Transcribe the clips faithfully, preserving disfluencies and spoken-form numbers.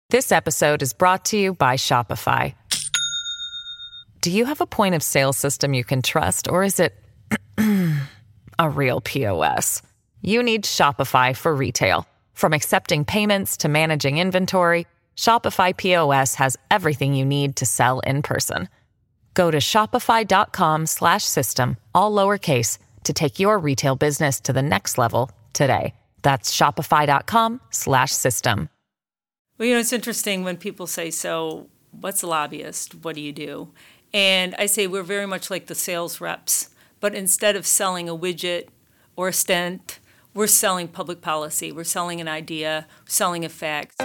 This episode is brought to you by Shopify. Do you have a point of sale system you can trust, or is it a real P O S? You need Shopify for retail. From accepting payments to managing inventory, Shopify P O S has everything you need to sell in person. Go to shopify.com slash system, all lowercase, to take your retail business to the next level today. That's shopify.com slash system. Well, you know, it's interesting when people say, so what's a lobbyist? What do you do? And I say we're very much like the sales reps, but instead of selling a widget or a stent, we're selling public policy. We're selling an idea, selling a fact.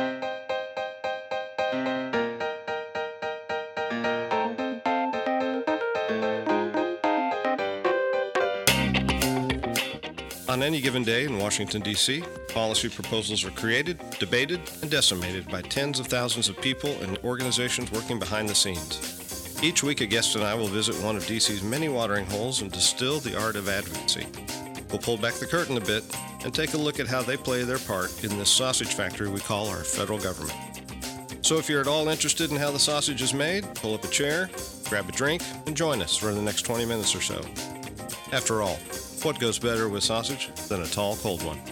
On any given day in Washington, D C, policy proposals are created, debated, and decimated by tens of thousands of people and organizations working behind the scenes. Each week, a guest and I will visit one of D C's many watering holes and distill the art of advocacy. We'll pull back the curtain a bit and take a look at how they play their part in this sausage factory we call our federal government. So if you're at all interested in how the sausage is made, pull up a chair, grab a drink, and join us for the next twenty minutes or so. After all, what goes better with sausage than a tall, cold one?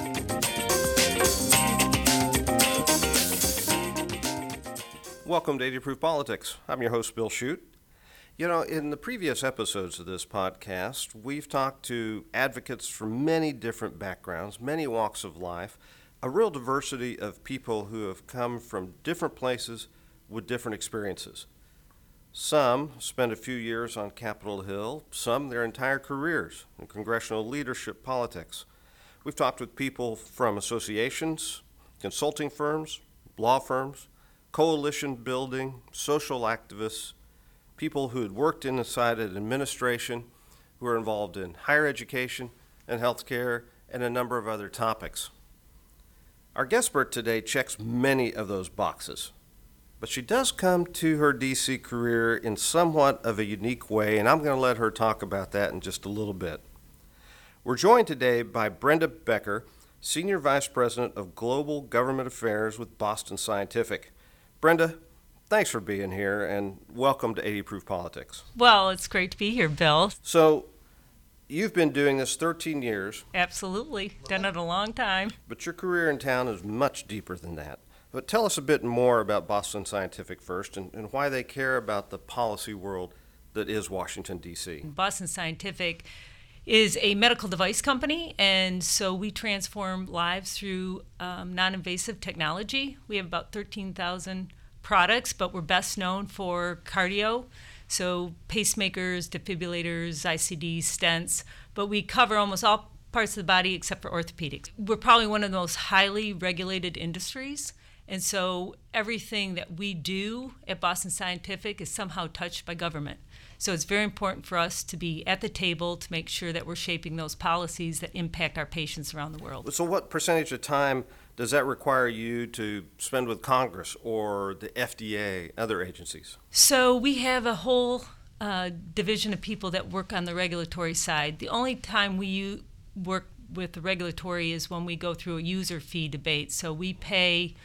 Welcome to eighty Proof Politics. I'm your host, Bill Shute. You know, in the previous episodes of this podcast, we've talked to advocates from many different backgrounds, many walks of life, a real diversity of people who have come from different places with different experiences. Some spent a few years on Capitol Hill, some their entire careers in congressional leadership politics. We've talked with people from associations, consulting firms, law firms, coalition building, social activists, people who had worked inside an administration, who are involved in higher education and healthcare, and a number of other topics. Our guest expert today checks many of those boxes. But she does come to her D C career in somewhat of a unique way, and I'm going to let her talk about that in just a little bit. We're joined today by Brenda Becker, Senior Vice President of Global Government Affairs with Boston Scientific. Brenda, thanks for being here, and welcome to eighty Proof Politics. Well, it's great to be here, Bill. So, you've been doing this thirteen years. Absolutely. Done it a long time. But your career in town is much deeper than that. But tell us a bit more about Boston Scientific first, and, and why they care about the policy world that is Washington, D C. Boston Scientific is a medical device company, and so we transform lives through um, non-invasive technology. We have about thirteen thousand products, but we're best known for cardio, so pacemakers, defibrillators, I C Ds, stents, but we cover almost all parts of the body except for orthopedics. We're probably one of the most highly regulated industries. And so everything that we do at Boston Scientific is somehow touched by government. So it's very important for us to be at the table to make sure that we're shaping those policies that impact our patients around the world. So what percentage of time does that require you to spend with Congress or the F D A, other agencies? So we have a whole uh, division of people that work on the regulatory side. The only time we u- work with the regulatory is when we go through a user fee debate. So we pay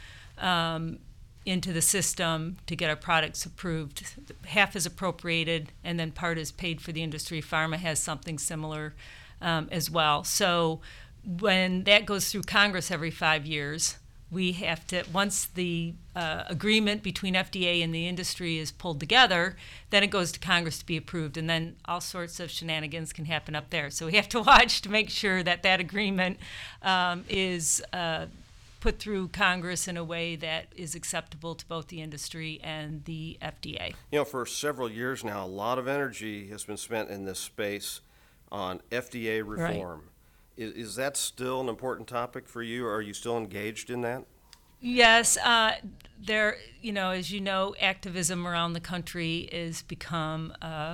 Um, into the system to get our products approved. Half is appropriated, and then part is paid for the industry. Pharma has something similar um, as well. So when that goes through Congress every five years, we have to, once the uh, agreement between F D A and the industry is pulled together, then it goes to Congress to be approved, and then all sorts of shenanigans can happen up there. So we have to watch to make sure that that agreement um, is uh, put through Congress in a way that is acceptable to both the industry and the F D A. You know, for several years now, a lot of energy has been spent in this space on F D A reform. Right. Is, is that still an important topic for you, or are you still engaged in that? Yes, uh, there, you know, as you know, activism around the country is become uh,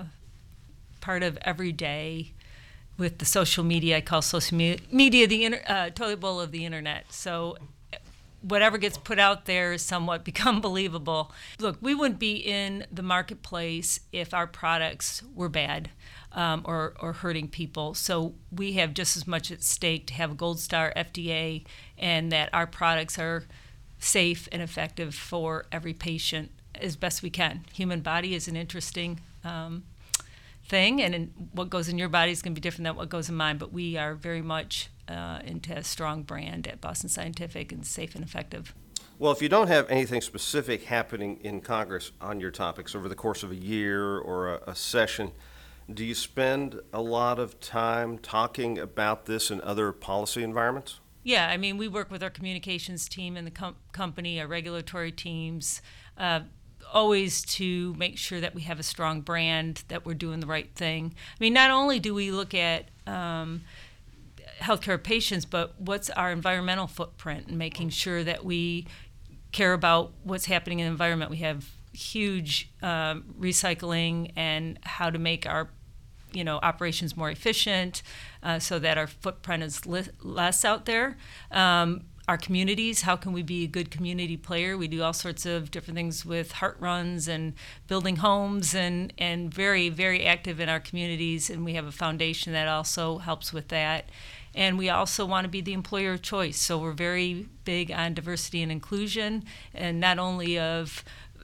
part of every day with the social media. I call social me- media the inter- uh, toilet bowl of the internet. So whatever gets put out there is somewhat become believable. Look, we wouldn't be in the marketplace if our products were bad um, or, or hurting people. So we have just as much at stake to have a gold star F D A and that our products are safe and effective for every patient as best we can. Human body is an interesting um, thing, and in, what goes in your body is going to be different than what goes in mine, but we are very much uh, into a strong brand at Boston Scientific and safe and effective. Well, if you don't have anything specific happening in Congress on your topics over the course of a year or a, a session, do you spend a lot of time talking about this in other policy environments? Yeah, I mean, we work with our communications team in the com- company, our regulatory teams, uh, always to make sure that we have a strong brand, that we're doing the right thing. I mean, not only do we look at um, healthcare patients, but what's our environmental footprint, and making sure that we care about what's happening in the environment. We have huge um, recycling and how to make our you know, operations more efficient uh, so that our footprint is li- less out there. Um, our communities, how can we be a good community player? We do all sorts of different things with heart runs and building homes and, and very, very active in our communities, and we have a foundation that also helps with that. And we also want to be the employer of choice, so we're very big on diversity and inclusion, and not only of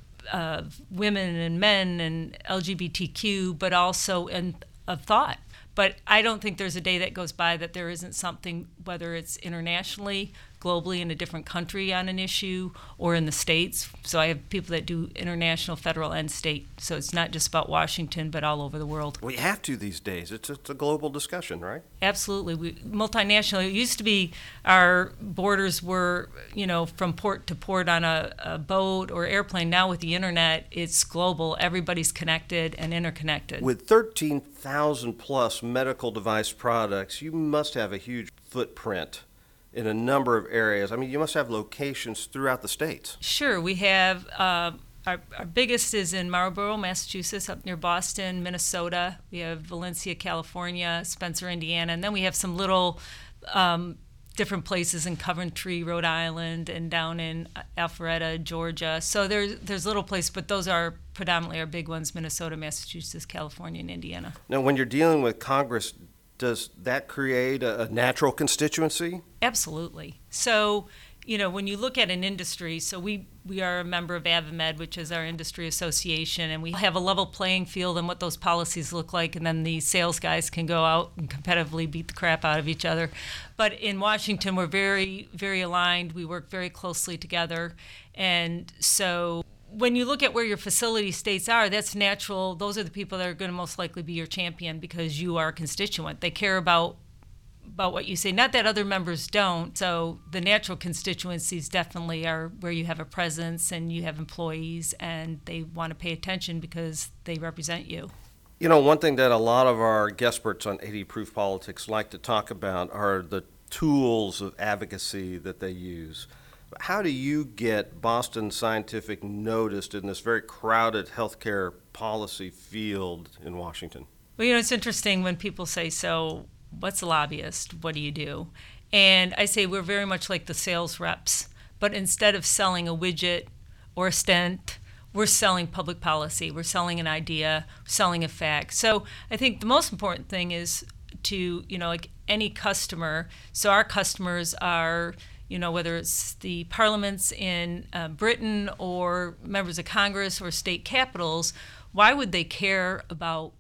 uh, women and men and L G B T Q, but also in of thought. But I don't think there's a day that goes by that there isn't something, whether it's internationally, globally in a different country on an issue, or in the states. So I have people that do international, federal, and state. So it's not just about Washington, but all over the world. We have to these days. It's, it's a global discussion, right? Absolutely. We, multinational. It used to be our borders were, you know, from port to port on a, a boat or airplane. Now with the internet, it's global. Everybody's connected and interconnected. With thirteen thousand plus medical device products, you must have a huge footprint in a number of areas. I mean, you must have locations throughout the states. Sure. We have, uh, our, our biggest is in Marlborough, Massachusetts, up near Boston, Minnesota. We have Valencia, California, Spencer, Indiana, and then we have some little um, different places in Coventry, Rhode Island, and down in Alpharetta, Georgia. So there's, there's little places, but those are predominantly our big ones: Minnesota, Massachusetts, California, and Indiana. Now, when you're dealing with Congress, does that create a, a natural constituency? Absolutely. So, you know, when you look at an industry, so we, we are a member of AdvaMed, which is our industry association, and we have a level playing field and what those policies look like, and then the sales guys can go out and competitively beat the crap out of each other. But in Washington, we're very, very aligned. We work very closely together. And so when you look at where your facility states are, that's natural. Those are the people that are going to most likely be your champion because you are a constituent. They care about about what you say. Not that other members don't. So the natural constituencies definitely are where you have a presence and you have employees, and they want to pay attention because they represent you. You know, one thing that a lot of our guest experts on eighty Proof Politics like to talk about are the tools of advocacy that they use. How do you get Boston Scientific noticed in this very crowded healthcare policy field in Washington? Well, you know, it's interesting when people say, so what's a lobbyist? What do you do? And I say we're very much like the sales reps, but instead of selling a widget or a stent, we're selling public policy. We're selling an idea, selling a fact. So I think the most important thing is to, you know, like any customer. So our customers are, you know, whether it's the parliaments in uh, Britain or members of Congress or state capitals, why would they care about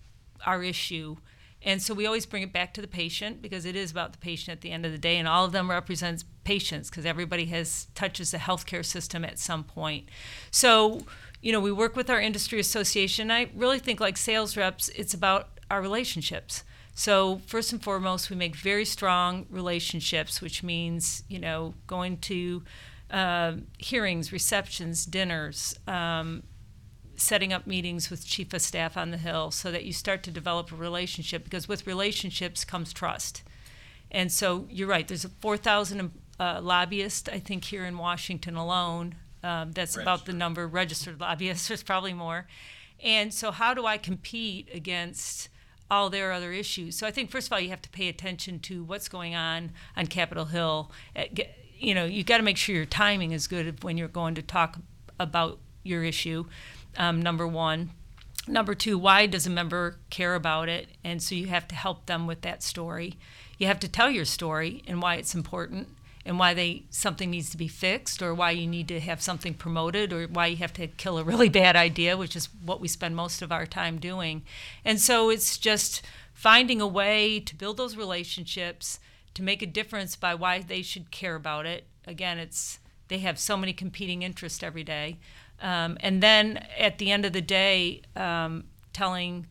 our issue? And so we always bring it back to the patient because it is about the patient at the end of the day, and all of them represents patients because everybody has touches the healthcare system at some point. So, you know, we work with our industry association. I really think like sales reps, it's about our relationships. So first and foremost, we make very strong relationships, which means, you know, going to uh, hearings, receptions, dinners, um, setting up meetings with chief of staff on the Hill so that you start to develop a relationship, because with relationships comes trust. And so you're right, there's four thousand uh, lobbyists, I think, here in Washington alone. Um, that's registered. About the number of registered lobbyists. There's probably more. And so how do I compete against all their other issues? So I think, first of all, you have to pay attention to what's going on on Capitol Hill. You know, you got to make sure your timing is good when you're going to talk about your issue. Um, number one. Number two, why does a member care about it? And so you have to help them with that story. You have to tell your story and why it's important. and why they something needs to be fixed, or why you need to have something promoted, or why you have to kill a really bad idea, which is what we spend most of our time doing. And so it's just finding a way to build those relationships, to make a difference by why they should care about it. Again, it's they have so many competing interests every day. Um, and then at the end of the day, um, telling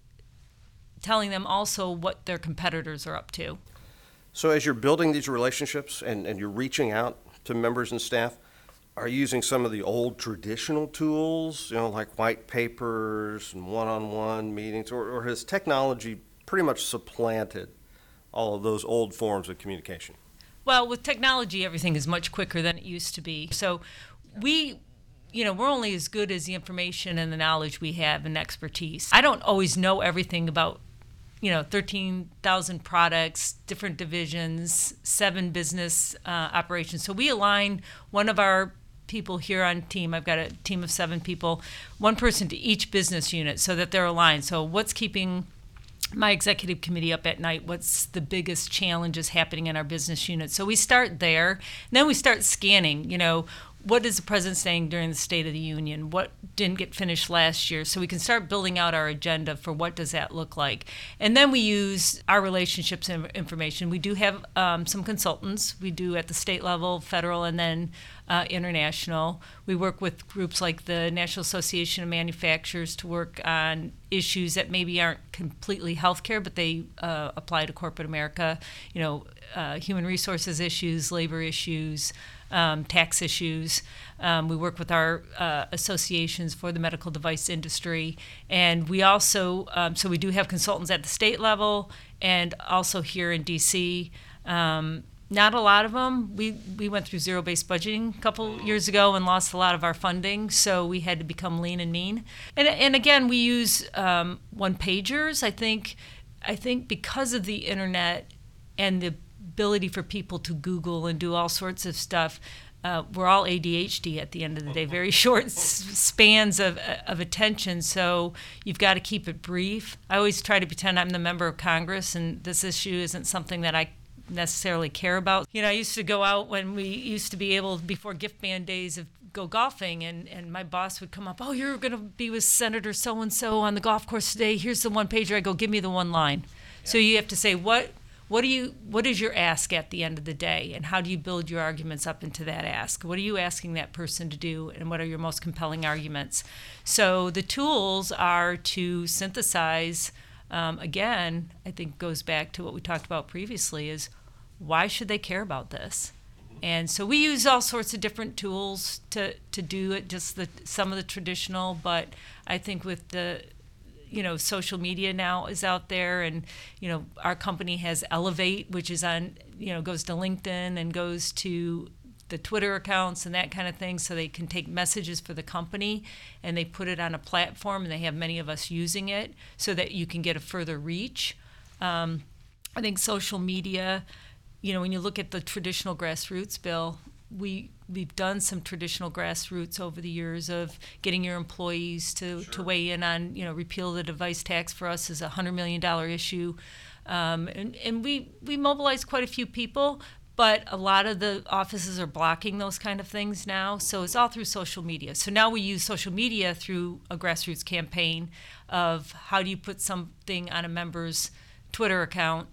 telling them also what their competitors are up to. So as you're building these relationships and, and you're reaching out to members and staff, are you using some of the old traditional tools, you know, like white papers and one-on-one meetings, or, or has technology pretty much supplanted all of those old forms of communication? Well, with technology, everything is much quicker than it used to be. So we, you know, we're only as good as the information and the knowledge we have and expertise. I don't always know everything about, you know, thirteen thousand products, different divisions, seven business uh, operations. So we align one of our people here on team. I've got a team of seven people, one person to each business unit so that they're aligned. So what's keeping my executive committee up at night? What's the biggest challenges happening in our business unit? So we start there, and then we start scanning, you know, what is the president saying during the State of the Union? What didn't get finished last year? So we can start building out our agenda for what does that look like. And then we use our relationships and information. We do have um, some consultants. We do at the state level, federal, and then uh, international. We work with groups like the National Association of Manufacturers to work on issues that maybe aren't completely healthcare, but they uh, apply to corporate America. You know, uh, human resources issues, labor issues, Um, tax issues. Um, we work with our uh, associations for the medical device industry. And we also, um, so we do have consultants at the state level and also here in D C. Um, not a lot of them. We, we went through zero-based budgeting a couple years ago and lost a lot of our funding, so we had to become lean and mean. And, and again, we use um, one-pagers. I think, I think because of the internet and the ability for people to Google and do all sorts of stuff, uh, we're all A D H D at the end of the day, very short s- spans of of attention, so you've got to keep it brief. I always try to pretend I'm the member of Congress and this issue isn't something that I necessarily care about. You know, I used to go out when we used to be able, before gift band days, of go golfing, and, and my boss would come up, oh, you're going to be with Senator so-and-so on the golf course today. Here's the one pager. I go, give me the one line. Yeah. So you have to say, what What do you? What is your ask at the end of the day, and how do you build your arguments up into that ask? What are you asking that person to do, and what are your most compelling arguments? So the tools are to synthesize. Um, again, I think goes back to what we talked about previously: is why should they care about this? And so we use all sorts of different tools to to do it. Just the some of the traditional, but I think with the you know, social media now is out there, and, you know, our company has Elevate, which is on, you know, goes to LinkedIn and goes to the Twitter accounts and that kind of thing, so they can take messages for the company and they put it on a platform, and they have many of us using it so that you can get a further reach. Um, I think social media, you know, when you look at the traditional grassroots bill, we we've done some traditional grassroots over the years of getting your employees to, sure. to weigh in on, you know, repeal the device tax for us is a hundred million dollar issue, um, and and we we mobilized quite a few people, but a lot of the offices are blocking those kind of things now. So it's all through social media. So now we use social media through a grassroots campaign of how do you put something on a member's Twitter account,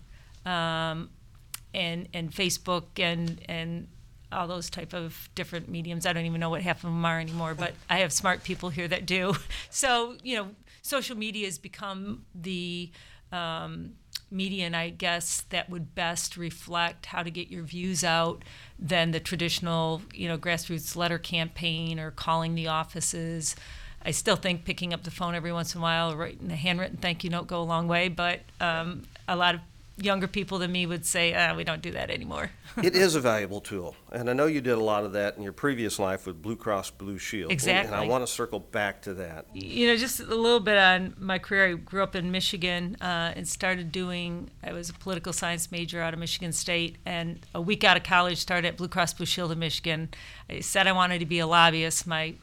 um, and and Facebook and and all those type of different mediums. I don't even know what half of them are anymore, but I have smart people here that do. So, you know, social media has become the um, medium, I guess, that would best reflect how to get your views out than the traditional, you know, grassroots letter campaign or calling the offices. I still think picking up the phone every once in a while or writing a handwritten thank you note go a long way, but um, a lot of younger people than me would say, ah, we don't do that anymore. It is a valuable tool, and I know you did a lot of that in your previous life with Blue Cross Blue Shield. Exactly. And I want to circle back to that. You know, just a little bit on my career. I grew up in Michigan uh, and started doing, I was a political science major out of Michigan State, and a week out of college started at Blue Cross Blue Shield in Michigan. I said I wanted to be a lobbyist. My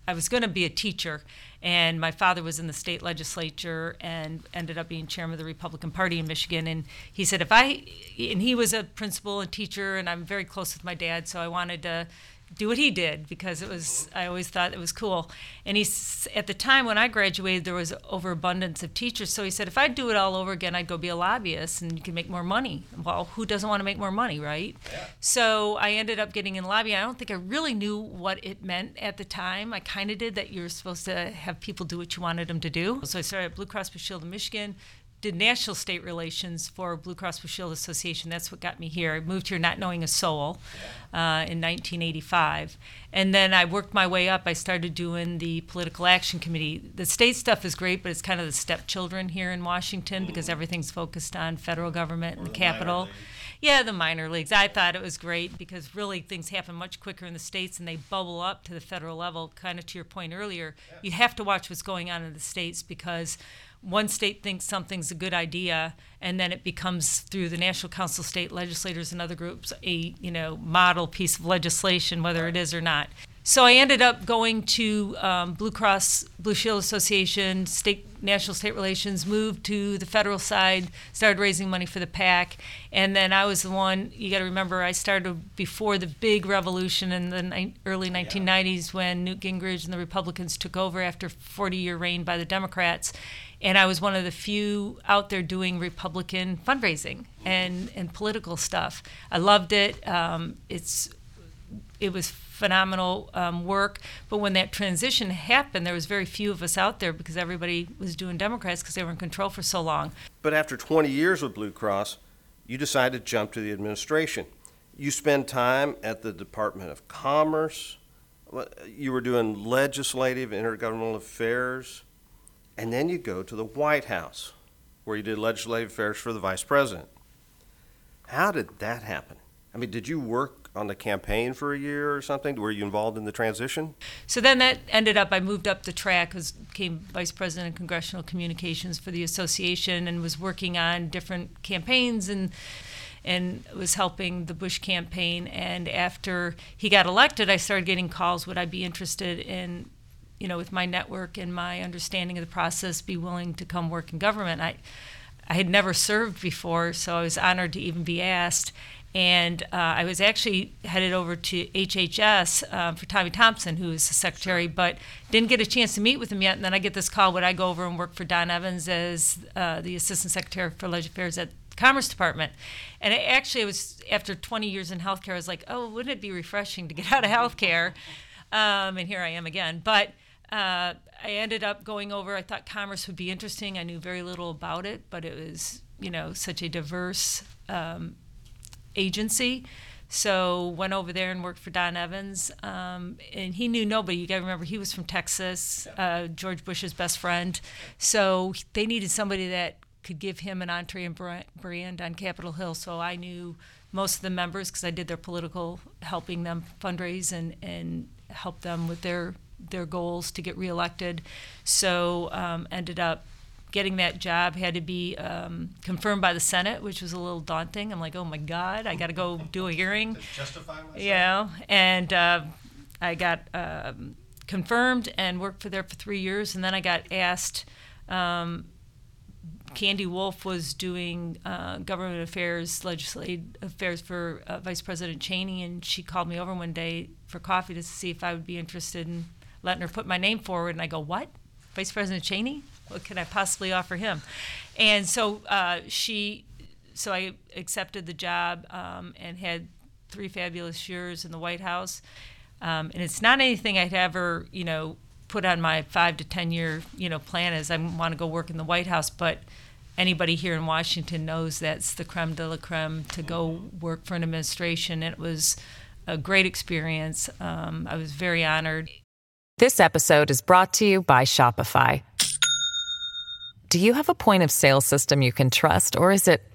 I was going to be a teacher, and my father was in the state legislature and ended up being chairman of the Republican Party in Michigan. And he said, if I, and he was a principal and teacher, and I'm very close with my dad, so I wanted to do what he did because it was, I always thought it was cool. And he, at the time when I graduated, there was overabundance of teachers. So he said, if I'd do it all over again, I'd go be a lobbyist and you can make more money. Well, who doesn't want to make more money, right? Yeah. So I ended up getting in lobbying. I don't think I really knew what it meant at the time. I kind of did, that you were supposed to have people do what you wanted them to do. So I started at Blue Cross Blue Shield of Michigan, did national state relations for Blue Cross Blue Shield Association. That's what got me here. I moved here not knowing a soul uh, in nineteen eighty-five. And then I worked my way up. I started doing the Political Action Committee. The state stuff is great, but it's kind of the stepchildren here in Washington because everything's focused on federal government and the Capitol. Yeah, the minor leagues. I thought it was great because really things happen much quicker in the states and they bubble up to the federal level. Kind of to your point earlier, you have to watch what's going on in the states because one state thinks something's a good idea, and then it becomes, through the National Council of State Legislators and other groups, a you know model piece of legislation, whether it is or not. So I ended up going to um, Blue Cross Blue Shield Association, state national state relations, moved to the federal side, started raising money for the PAC, and then I was the one, you got to remember, I started before the big revolution in the ni- early nineteen nineties when Newt Gingrich and the Republicans took over after forty-year reign by the Democrats. And I was one of the few out there doing Republican fundraising and, and political stuff. I loved it. Um, it's it was phenomenal um, work. But when that transition happened, there was very few of us out there because everybody was doing Democrats because they were in control for so long. But after twenty years with Blue Cross, you decided to jump to the administration. You spend time at the Department of Commerce. You were doing legislative, intergovernmental affairs. And then you go to the White House, where you did legislative affairs for the vice president. How did that happen? I mean, did you work on the campaign for a year or something? Were you involved in the transition? So then that ended up, I moved up the track, was, became vice president of congressional communications for the association and was working on different campaigns and and was helping the Bush campaign. And after he got elected, I started getting calls, would I be interested in, you know, with my network and my understanding of the process, be willing to come work in government. I I had never served before, so I was honored to even be asked. And uh, I was actually headed over to H H S uh, for Tommy Thompson, who was the secretary, but didn't get a chance to meet with him yet. And then I get this call, would I go over and work for Don Evans as uh, the assistant secretary for legislative affairs at the Commerce Department? And it actually, it was after twenty years in healthcare, I was like, oh, wouldn't it be refreshing to get out of healthcare? Um, and here I am again. But Uh, I ended up going over, I thought commerce would be interesting. I knew very little about it, but it was, you know, such a diverse um, agency. So went over there and worked for Don Evans. Um, and he knew nobody. You got to remember, he was from Texas, uh, George Bush's best friend. So they needed somebody that could give him an entree and brand on Capitol Hill. So I knew most of the members because I did their political, helping them fundraise and, and help them with their their goals to get reelected. So um, ended up getting that job, had to be um, confirmed by the Senate, which was a little daunting. I'm like, oh my God, I got to go do a hearing. To justify myself? Yeah, and uh, I got um, confirmed and worked for there for three years. And then I got asked, um, Candy Wolf was doing uh, government affairs, legislative affairs for uh, Vice President Cheney, and she called me over one day for coffee to see if I would be interested in letting her put my name forward. And I go, what? Vice President Cheney? What can I possibly offer him? And so uh, she, so I accepted the job um, and had three fabulous years in the White House. Um, and it's not anything I'd ever, you know, put on my five to ten year, you know, plan as I want to go work in the White House. But anybody here in Washington knows that's the creme de la creme to go work for an administration. It was a great experience. Um, I was very honored. This episode is brought to you by Shopify. Do you have a point of sale system you can trust, or is it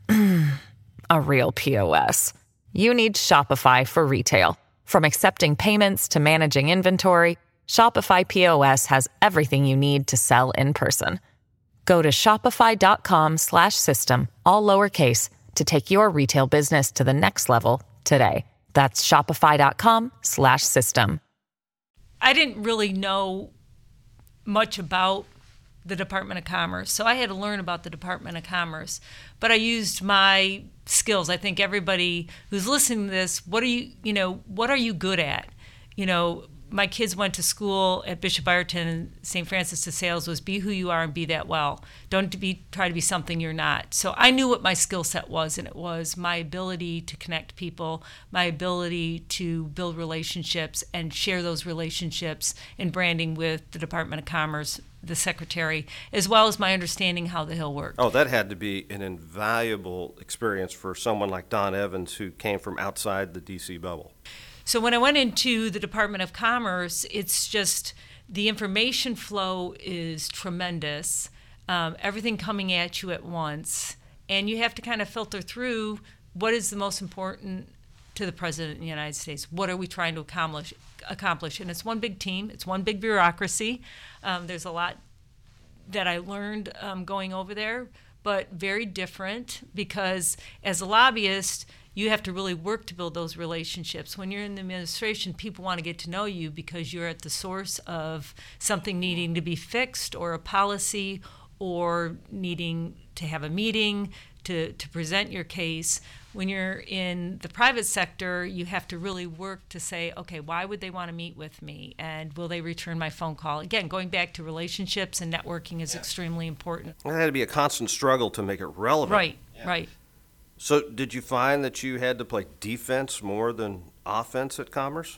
a real P O S? You need Shopify for retail. From accepting payments to managing inventory, Shopify P O S has everything you need to sell in person. Go to shopify.com slash system, all lowercase, to take your retail business to the next level today. That's shopify.com slash system. I didn't really know much about the Department of Commerce, so I had to learn about the Department of Commerce. But I used my skills. I think everybody who's listening to this, what are you, you know, what are you good at? You know, my kids went to school at Bishop Ireton, and Saint Francis de Sales was be who you are and be that well. Don't be try to be something you're not. So I knew what my skill set was, and it was my ability to connect people, my ability to build relationships and share those relationships in branding with the Department of Commerce, the secretary, as well as my understanding how the Hill worked. Oh, that had to be an invaluable experience for someone like Don Evans, who came from outside the D C bubble. So when I went into the Department of Commerce, it's just the information flow is tremendous, um, everything coming at you at once, and you have to kind of filter through what is the most important to the President of the United States. What are we trying to accomplish? accomplish? And it's one big team. It's one big bureaucracy. Um, there's a lot that I learned um, going over there, but very different because as a lobbyist, you have to really work to build those relationships. When you're in the administration, people want to get to know you because you're at the source of something needing to be fixed or a policy or needing to have a meeting to, to present your case. When you're in the private sector, you have to really work to say, okay, why would they want to meet with me? And will they return my phone call? Again, going back to relationships and networking is yeah. extremely important. It had to be a constant struggle to make it relevant. Right, yeah. right. So did you find that you had to play defense more than offense at Commerce?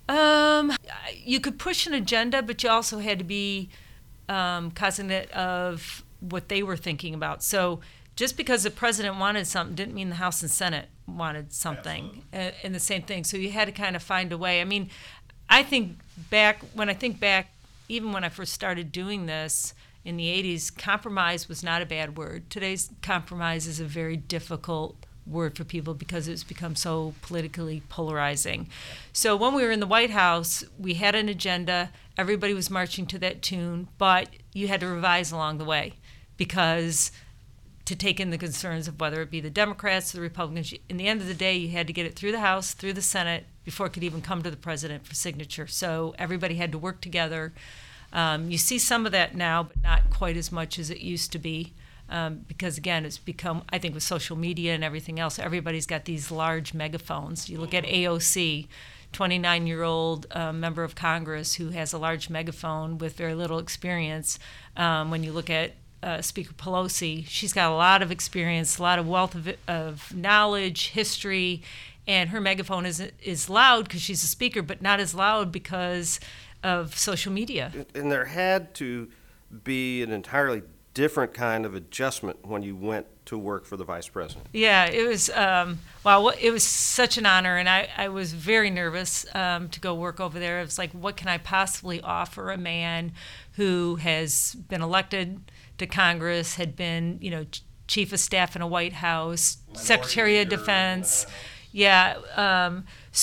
Um, you could push an agenda, but you also had to be um, cognizant of what they were thinking about. So just because the president wanted something didn't mean the House and Senate wanted something, and, and the same thing. So you had to kind of find a way. I mean, I think back, when I think back, even when I first started doing this in the eighties, compromise was not a bad word. Today's compromise is a very difficult word for people because it's become so politically polarizing. So when we were in the White House, we had an agenda. Everybody was marching to that tune, but you had to revise along the way because to take in the concerns of whether it be the Democrats or the Republicans. In the end of the day, you had to get it through the House, through the Senate, before it could even come to the president for signature. So everybody had to work together. Um, you see some of that now, but not quite as much as it used to be. Um, because, again, it's become, I think with social media and everything else, everybody's got these large megaphones. You look at A O C, twenty-nine-year-old uh, member of Congress who has a large megaphone with very little experience. Um, when you look at uh, Speaker Pelosi, she's got a lot of experience, a lot of wealth of, of knowledge, history, and her megaphone is, is loud because she's a speaker, but not as loud because of social media. And there had to be an entirely different kind of adjustment when you went to work for the vice president. Yeah, it was, um, wow, it was such an honor, and I, I was very nervous um, to go work over there. It was like, what can I possibly offer a man who has been elected to Congress, had been, you know, ch- chief of staff in a White House, Minority Secretary of Defense. Yeah, um,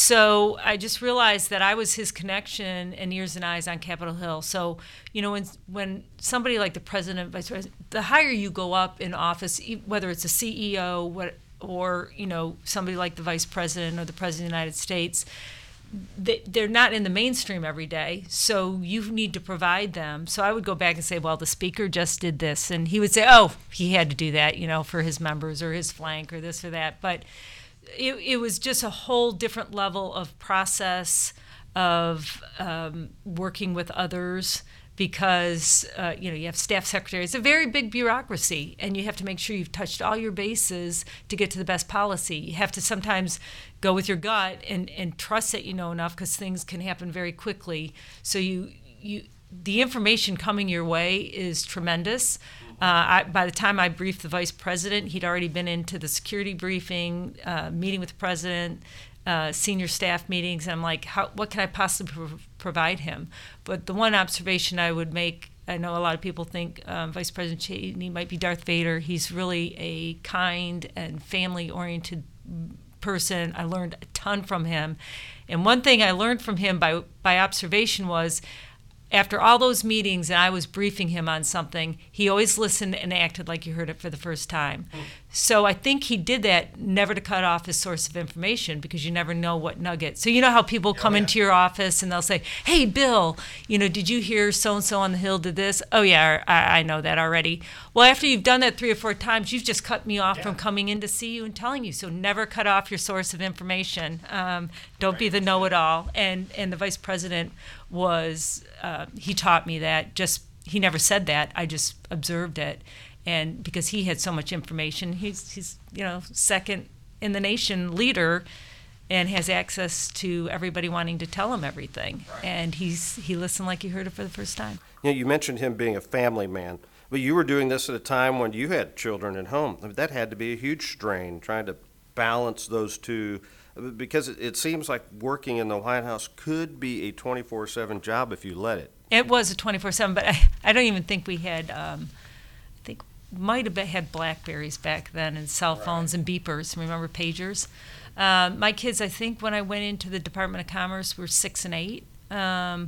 so I just realized that I was his connection and ears and eyes on Capitol Hill. So, you know, when when somebody like the president, vice president, the higher you go up in office, whether it's a C E O what, or, you know, somebody like the vice president or the president of the United States, they, they're not in the mainstream every day. So you need to provide them. So I would go back and say, well, the speaker just did this. And he would say, oh, he had to do that, you know, for his members or his flank or this or that. But It, it was just a whole different level of process of um, working with others because, uh, you know, you have staff secretaries. It's a very big bureaucracy, and you have to make sure you've touched all your bases to get to the best policy. You have to sometimes go with your gut and, and trust that you know enough because things can happen very quickly. So you you the information coming your way is tremendous. Uh, I, by the time I briefed the vice president, he'd already been into the security briefing, uh, meeting with the president, uh, senior staff meetings. And I'm like, how, what can I possibly pro- provide him? But the one observation I would make, I know a lot of people think um, Vice President Cheney might be Darth Vader. He's really a kind and family-oriented person. I learned a ton from him. And one thing I learned from him by by observation was, after all those meetings and I was briefing him on something, he always listened and acted like he heard it for the first time. Mm. So I think he did that never to cut off his source of information, because you never know what nugget. So you know how people come oh, yeah. into your office and they'll say, hey, Bill, you know, did you hear so-and-so on the Hill did this? Oh, yeah, I, I know that already. Well, after you've done that three or four times, you've just cut me off yeah. from coming in to see you and telling you. So never cut off your source of information. Um, don't right. be the know-it-all. And, and the vice president was, uh, he taught me that. Just, he never said that. I just observed it. And because he had so much information, he's, he's you know, second in the nation leader and has access to everybody wanting to tell him everything. Right. And he's he listened like he heard it for the first time. You know, you mentioned him being a family man, but you were doing this at a time when you had children at home. I mean, that had to be a huge strain, trying to balance those two, because it, it seems like working in the White House could be a twenty-four seven job if you let it. It was a twenty-four seven, but I, I don't even think we had, um, I think might have had Blackberries back then and cell phones right. and beepers. Remember pagers? Um, my kids, I think, when I went into the Department of Commerce, were six and eight. Um,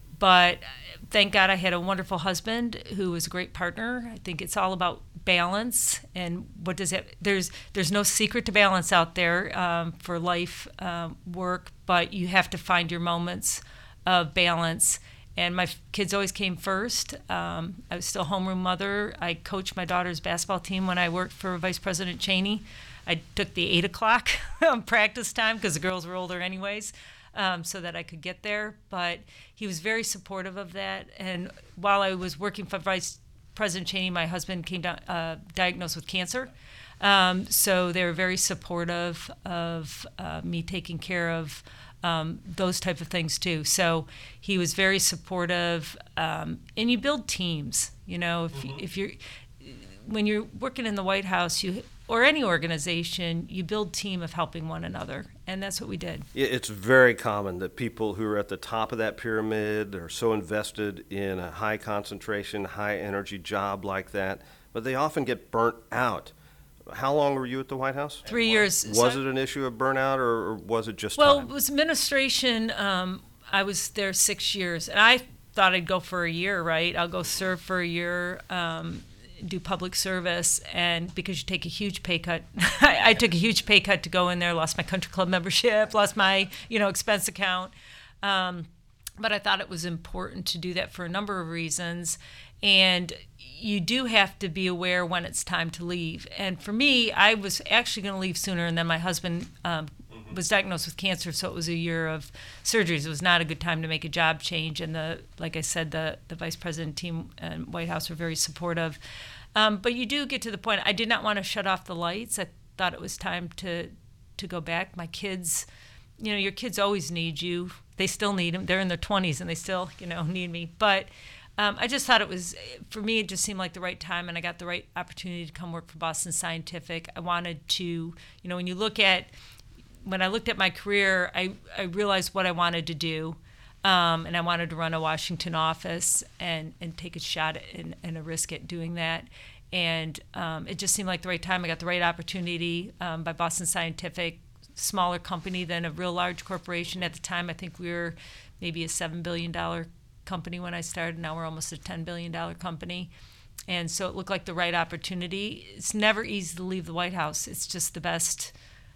but thank God I had a wonderful husband who was a great partner. I think it's all about balance. And what does it? There's there's no secret to balance out there um, for life um, work, but you have to find your moments of balance. And my kids always came first. Um, I was still a homeroom mother. I coached my daughter's basketball team when I worked for Vice President Cheney. I took the eight o'clock practice time because the girls were older anyways, um, so that I could get there. But he was very supportive of that. And while I was working for Vice President Cheney, my husband came down, uh, diagnosed with cancer. Um, so they were very supportive of uh, me taking care of Um, those type of things too. So he was very supportive, um, and you build teams. You know, if mm-hmm. if you're when you're working in the White House, you or any organization, you build team of helping one another, and that's what we did. It's very common that people who are at the top of that pyramid are so invested in a high concentration, high energy job like that, but they often get burnt out. How long were you at the White House? Three years. Was so, it an issue of burnout, or, or was it just well, time? Well, it was administration. Um, I was there six years, and I thought I'd go for a year, right? I'll go serve for a year, um, do public service, and because you take a huge pay cut, I, I took a huge pay cut to go in there, lost my country club membership, lost my, you know, expense account. Um, but I thought it was important to do that for a number of reasons. And you do have to be aware when it's time to leave. And for me, I was actually going to leave sooner, and then my husband um, mm-hmm. was diagnosed with cancer, so it was a year of surgeries. It was not a good time to make a job change. And the, like I said, the, the vice president team and White House were very supportive. Um, but you do get to the point. I did not want to shut off the lights. I thought it was time to to go back. My kids, you know, your kids always need you. They still need them. They're in their twenties, and they still, you know, need me. But Um, I just thought it was, for me, it just seemed like the right time, and I got the right opportunity to come work for Boston Scientific. I wanted to, you know, when you look at, when I looked at my career, I, I realized what I wanted to do, um, and I wanted to run a Washington office and, and take a shot at, and, and a risk at doing that. And um, it just seemed like the right time. I got the right opportunity um, by Boston Scientific, smaller company than a real large corporation. At the time, I think we were maybe a seven billion dollars company when I started. Now we're almost a ten billion dollars company. And so it looked like the right opportunity. It's never easy to leave the White House. It's just the best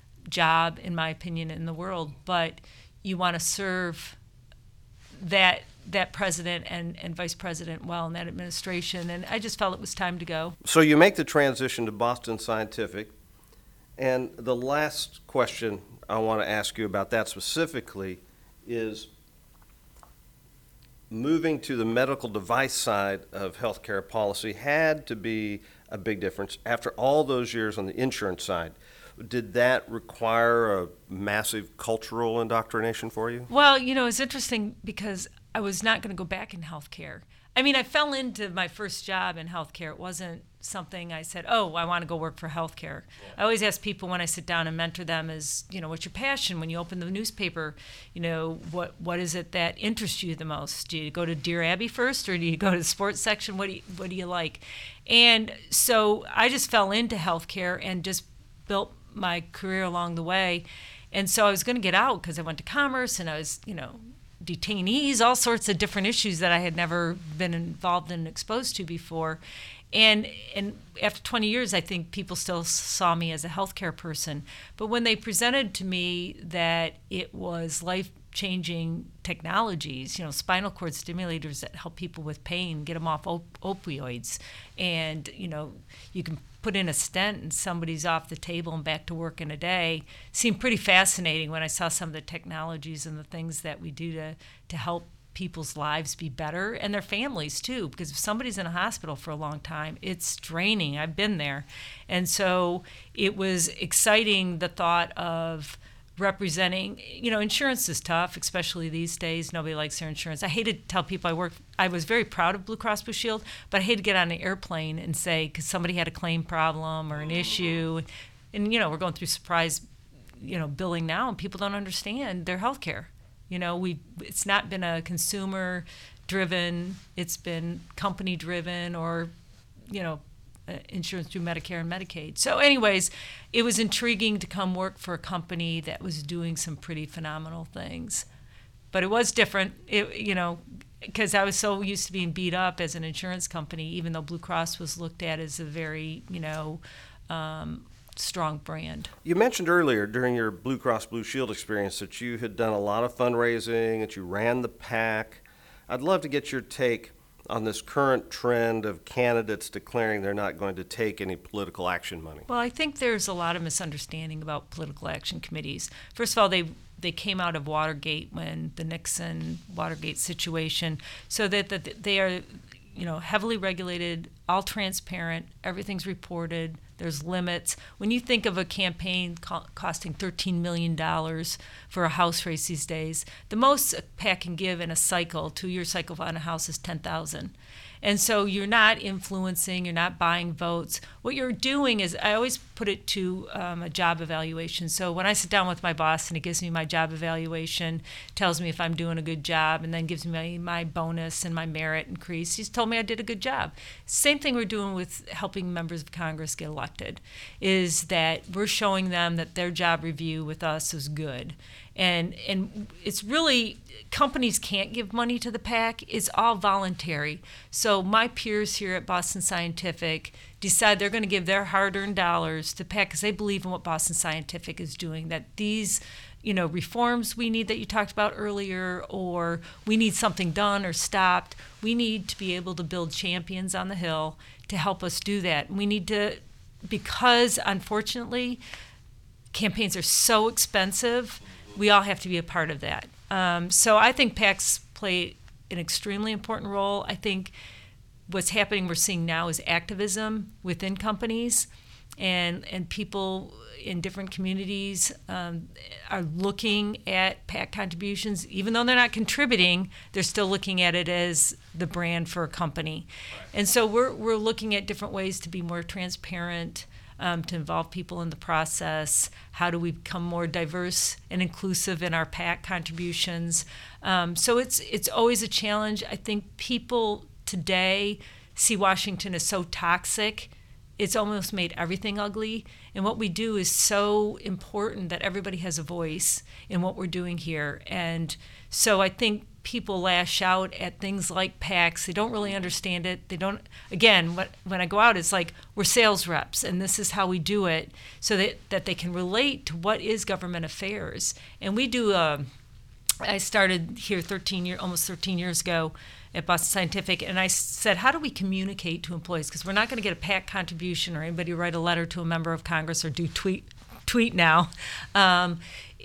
job, in my opinion, in the world. But you want to serve that that president and, and vice president well in that administration. And I just felt it was time to go. So you make the transition to Boston Scientific. And the last question I want to ask you about that specifically is, moving to the medical device side of healthcare policy had to be a big difference. After all those years on the insurance side, did that require a massive cultural indoctrination for you? Well, you know, it's interesting because I was not going to go back in healthcare. I mean, I fell into my first job in healthcare. It wasn't something I said, oh, I want to go work for healthcare. Yeah. I always ask people when I sit down and mentor them is, you know, what's your passion? When you open the newspaper, you know, what what is it that interests you the most? Do you go to Dear Abby first, or do you go to the sports section? What do you, what do you like? And so I just fell into healthcare and just built my career along the way. And so I was going to get out because I went to commerce and I was, you know, detainees, all sorts of different issues that I had never been involved in and exposed to before. And and after twenty years, I think people still saw me as a healthcare person. But when they presented to me that it was life-changing technologies, you know, spinal cord stimulators that help people with pain, get them off op- opioids, and, you know, you can put in a stent and somebody's off the table and back to work in a day, seemed pretty fascinating when I saw some of the technologies and the things that we do to, to help people's lives be better, and their families too, because if somebody's in a hospital for a long time, it's draining. I've been there. And so it was exciting, the thought of representing, you know, insurance is tough, especially these days. Nobody likes their insurance. I hated to tell people I work, I was very proud of Blue Cross Blue Shield, but I hated to get on an airplane and say, because somebody had a claim problem or an issue, and, you know, we're going through surprise, you know, billing now, and people don't understand their health care. You know, we it's not been a consumer driven, it's been company driven, or, you know, uh, insurance through Medicare and Medicaid. So anyways, it was intriguing to come work for a company that was doing some pretty phenomenal things. But it was different, it, you know, because I was so used to being beat up as an insurance company, even though Blue Cross was looked at as a very, you know, um, strong brand. You mentioned earlier during your Blue Cross Blue Shield experience that you had done a lot of fundraising, that you ran the PAC. I'd love to get your take on this current trend of candidates declaring they're not going to take any political action money. Well, I think there's a lot of misunderstanding about political action committees. First of all, they they came out of Watergate, when the Nixon Watergate situation, so that, that they are, you know, heavily regulated, all transparent, everything's reported, there's limits. When you think of a campaign co- costing thirteen million dollars for a house race these days, the most a PAC can give in a cycle, two-year cycle on a house, is ten thousand dollars. And so you're not influencing, you're not buying votes. What you're doing is, I always put it to um, a job evaluation. So when I sit down with my boss and he gives me my job evaluation, tells me if I'm doing a good job, and then gives me my, my bonus and my merit increase, he's told me I did a good job. Same thing we're doing with helping members of Congress get elected, is that we're showing them that their job review with us is good. And and it's really, companies can't give money to the PAC. It's all voluntary. So my peers here at Boston Scientific decide they're going to give their hard-earned dollars to PAC because they believe in what Boston Scientific is doing, that these, you know, reforms we need that you talked about earlier, or we need something done or stopped. We need to be able to build champions on the Hill to help us do that. We need to, because unfortunately, campaigns are so expensive, we all have to be a part of that. Um, so I think PACs play an extremely important role. I think what's happening, we're seeing now, is activism within companies, and and people in different communities um, are looking at PAC contributions. Even though they're not contributing, they're still looking at it as the brand for a company. Right. And so we're we're looking at different ways to be more transparent, Um, to involve people in the process. How do we become more diverse and inclusive in our PAC contributions? Um, so it's it's always a challenge. I think people today see Washington as so toxic, it's almost made everything ugly. And what we do is so important that everybody has a voice in what we're doing here. And so I think people lash out at things like PACs. They don't really understand it. They don't, again, what, when I go out, it's like, we're sales reps, and this is how we do it, so that, that they can relate to what is government affairs. And we do, uh, I started here thirteen year, almost thirteen years ago at Boston Scientific, and I said, how do we communicate to employees? Because we're not going to get a PAC contribution or anybody write a letter to a member of Congress or do tweet tweet now um,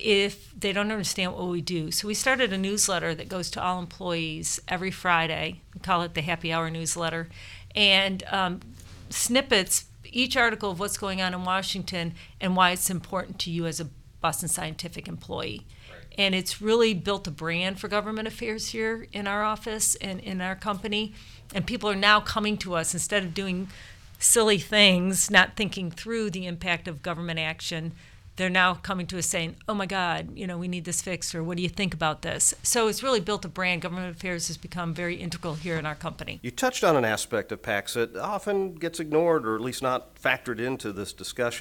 if they don't understand what we do. So we started a newsletter that goes to all employees every Friday. We call it the Happy Hour newsletter. And um, snippets, each article of what's going on in Washington and why it's important to you as a Boston Scientific employee. Right. And it's really built a brand for government affairs here in our office and in our company. And people are now coming to us, instead of doing silly things, not thinking through the impact of government action, they're now coming to us saying, oh my God, you know, we need this fixed, or what do you think about this? So it's really built a brand. Government affairs has become very integral here in our company. You touched on an aspect of PACs that often gets ignored, or at least not factored into this discussion.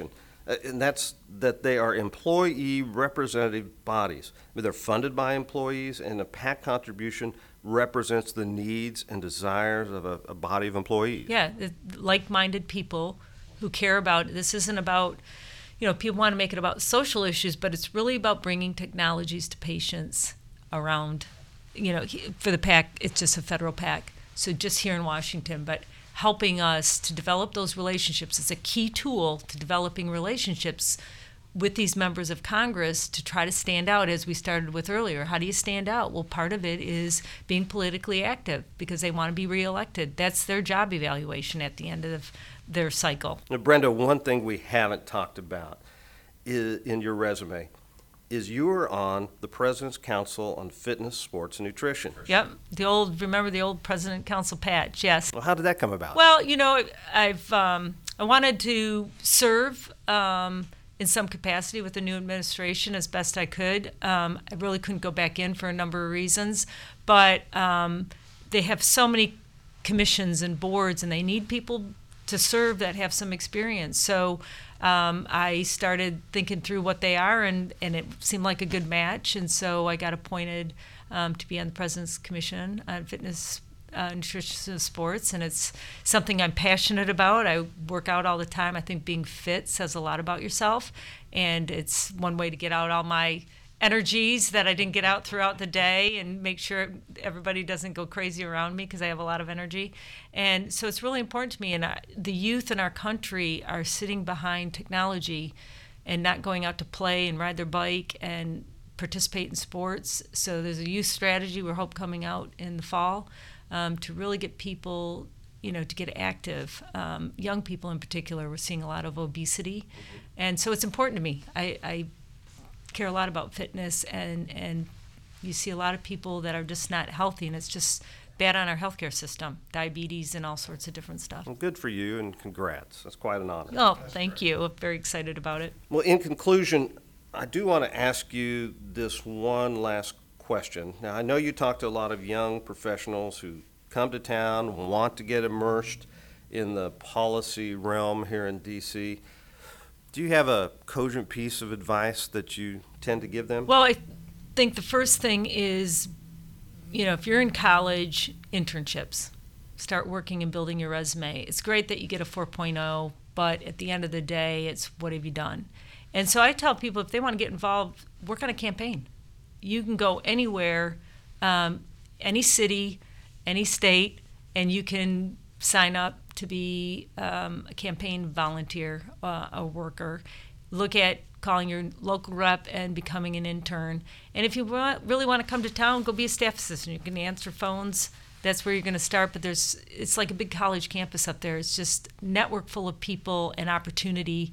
Uh, and that's that they are employee representative bodies. I mean, they're funded by employees, and a PAC contribution represents the needs and desires of a, a body of employees. Yeah, like-minded people who care about, this isn't about, you know, people want to make it about social issues, but it's really about bringing technologies to patients around, you know, for the PAC, it's just a federal PAC, so just here in Washington, but helping us to develop those relationships. It's a key tool to developing relationships with these members of Congress to try to stand out, as we started with earlier. How do you stand out? Well, part of it is being politically active because they want to be reelected. That's their job evaluation at the end of their cycle. Now, Brenda, one thing we haven't talked about is, in your resume, is you were on the President's Council on Fitness, Sports, and Nutrition. Yep, the old, remember the old President Council patch, yes. Well, how did that come about? Well, you know, I've um, I wanted to serve um, in some capacity with the new administration as best I could. Um, I really couldn't go back in for a number of reasons, but um, they have so many commissions and boards, and they need people to serve that have some experience. So um, I started thinking through what they are, and, and it seemed like a good match. And so I got appointed um, to be on the President's Commission on Fitness, uh, Nutrition, and Sports. And it's something I'm passionate about. I work out all the time. I think being fit says a lot about yourself. And it's one way to get out all my energies that I didn't get out throughout the day and make sure everybody doesn't go crazy around me because I have a lot of energy. And so it's really important to me. And I, the youth in our country are sitting behind technology and not going out to play and ride their bike and participate in sports. So there's a youth strategy we're hope coming out in the fall um, to really get people, you know, to get active. Um, young people in particular, we're seeing a lot of obesity. And so it's important to me. I, I care a lot about fitness, and and you see a lot of people that are just not healthy, and it's just bad on our healthcare system, diabetes and all sorts of different stuff. Well, good for you, and congrats. That's quite an honor. Oh, thank you. I'm very excited about it. Well, in conclusion, I do want to ask you this one last question. Now, I know you talk to a lot of young professionals who come to town, want to get immersed in the policy realm here in D C Do you have a cogent piece of advice that you tend to give them? Well, I think the first thing is, you know, if you're in college, internships. Start working and building your resume. It's great that you get a four point oh, but at the end of the day, it's what have you done? And so I tell people if they want to get involved, work on a campaign. You can go anywhere, um, any city, any state, and you can sign up to be um, a campaign volunteer, uh, a worker. Look at calling your local rep and becoming an intern. And if you want, really want to come to town, go be a staff assistant. You can answer phones. That's where you're going to start. But there's, it's like a big college campus up there. It's just network full of people and opportunity.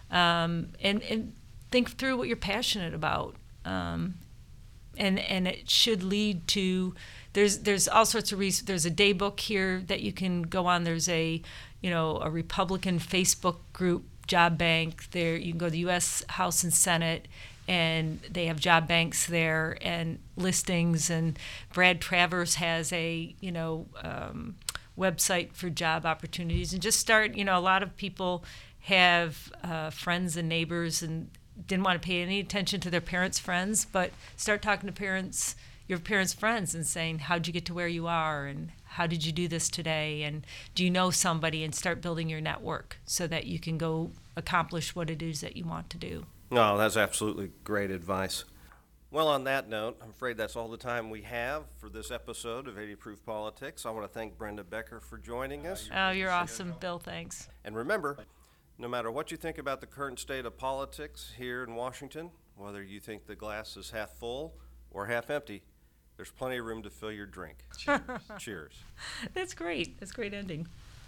Um, and, and think through what you're passionate about. Um, and and it should lead to, there's there's all sorts of reasons. There's a day book here that you can go on. There's a, you know, a Republican Facebook group, Job Bank. There you can go to the U S House and Senate, and they have job banks there and listings. And Brad Travers has a, you know, um, website for job opportunities. And just start, you know, a lot of people have uh, friends and neighbors and didn't want to pay any attention to their parents' friends, but start talking to parents, your parents' friends, and saying, how'd you get to where you are, and how did you do this today, and do you know somebody, and start building your network so that you can go accomplish what it is that you want to do. No, that's absolutely great advice. Well, on that note, I'm afraid that's all the time we have for this episode of eighty Proof Politics. I want to thank Brenda Becker for joining us. Oh, you're awesome, Bill. Thanks. And remember, no matter what you think about the current state of politics here in Washington, whether you think the glass is half full or half empty, there's plenty of room to fill your drink. Cheers. Cheers. That's great. That's a great ending.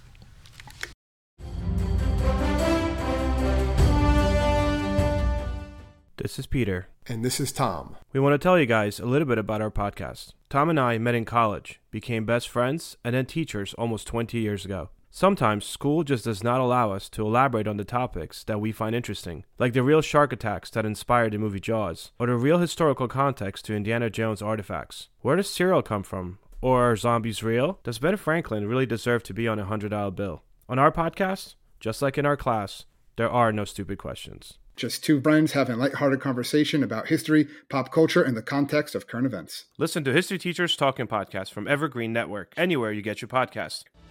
This is Peter. And this is Tom. We want to tell you guys a little bit about our podcast. Tom and I met in college, became best friends, and then teachers almost twenty years ago. Sometimes school just does not allow us to elaborate on the topics that we find interesting, like the real shark attacks that inspired the movie Jaws, or the real historical context to Indiana Jones artifacts. Where does cereal come from? Or are zombies real? Does Ben Franklin really deserve to be on a one hundred dollar bill? On our podcast, just like in our class, There are no stupid questions. Just two friends having a lighthearted conversation about history, pop culture, and the context of current events. Listen to History Teachers Talking Podcast from Evergreen Network, anywhere you get your podcasts.